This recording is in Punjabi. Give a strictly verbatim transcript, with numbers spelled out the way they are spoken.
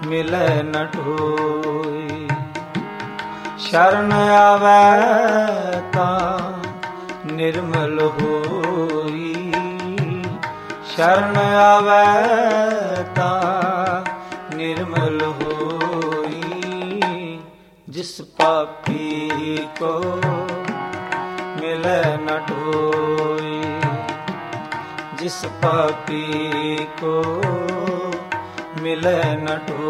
ਮਿਲੈ ਨ ਢੋਈ। ਸ਼ਰਨ ਆਵੈ ਤਾਂ ਨਿਰਮਲ ਹੋਈ, ਸ਼ਰਨ ਆਵੈ ਤਾਂ ਨਿਰਮਲ ਹੋਈ। ਜਿਸ ਪਾਪੀ ਕੋ ਮਿਲੈ ਨ ਢੋਈ, ਜਿਸ ਪਾਪੀ ਕੋ ਮਿਲੈ ਨ ਢੋਈ।